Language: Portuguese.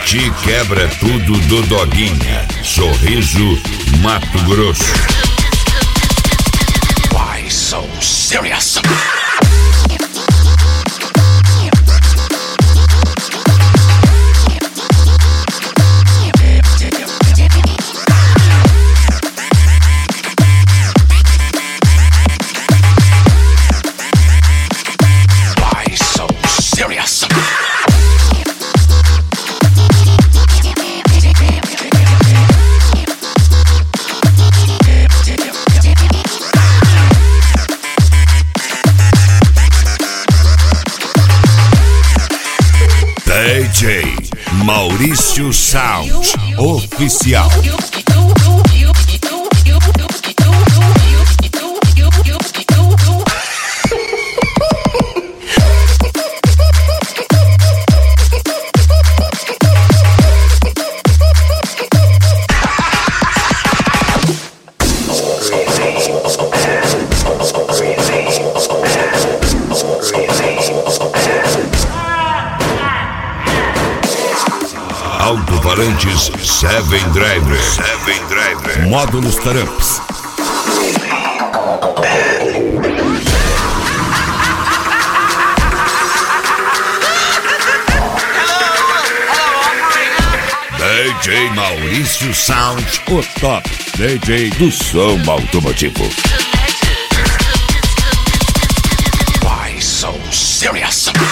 Bate quebra tudo do Doguinha. Sorriso, Mato Grosso. Why so serious? DJ Maurício Sound Oficial. Alto-falantes Seven Driver. Módulos Taramps. DJ Maurício Sound, o top DJ do som automotivo. Why so serious?